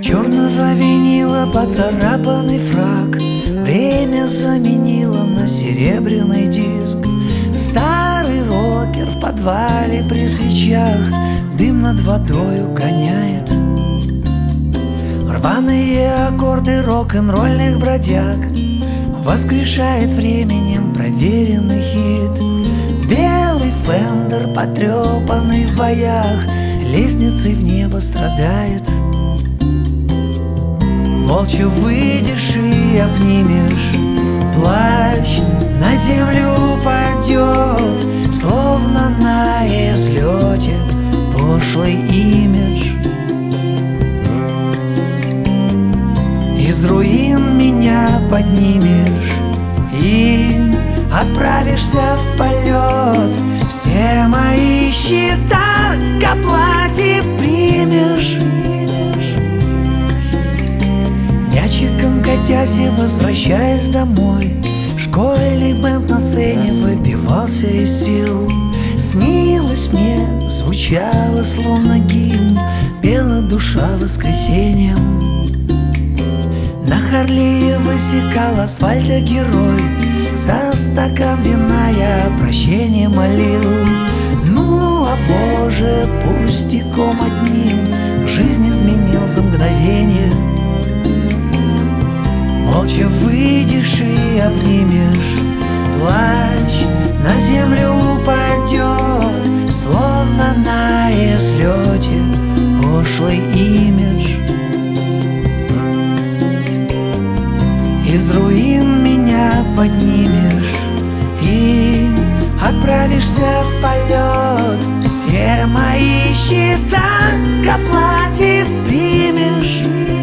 черного винила поцарапанный фрак. Время заменило на серебряный диск. Старый рокер в подвале при свечах дым над водою гоняет. Рваные аккорды рок-н-ролльных бродяг воскрешает временем проверенный хит. Белый фендер, потрепанный в боях, лестницей в небо страдает. Молча выйдешь и обнимешь, плащ на землю упадет, словно на излете пошлый имидж. Из руин меня поднимешь и отправишься в полет. Все мои счета к оплате примешь. Мячиком катясь и возвращаясь домой, школьный бэнд на сцене выбивался из сил. Снилось мне, звучало словно гимн, пела душа воскресеньем. На Харлее высекал асфальта герой, за стакан вина я прощения молил. Ну, а Боже, пустяком одним жизнь изменил за мгновение. Молча выйдешь и обнимешь, плащ на землю упадет, словно на излете пошлый имидж. Из руин меня поднимешь и отправишься в полет. Все мои счета к оплате примешь.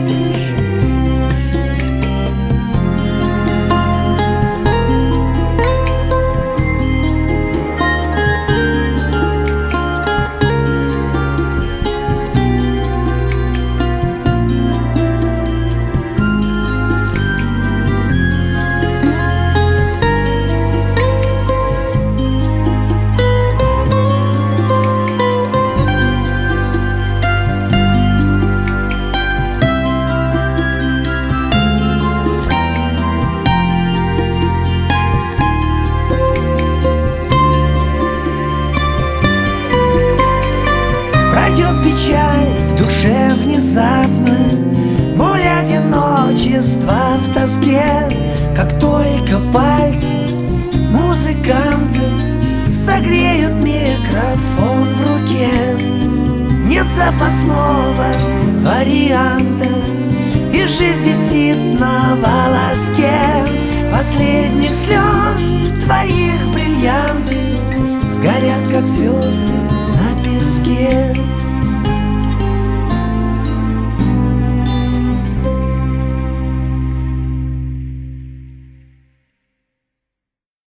Пройдет печаль в душе внезапно, боль одиночества в тоске. Как только пальцы музыканта согреют микрофон в руке, нет запасного варианта, и жизнь висит на волоске. Последних слез твоих бриллианты сгорят, как звезды на песке.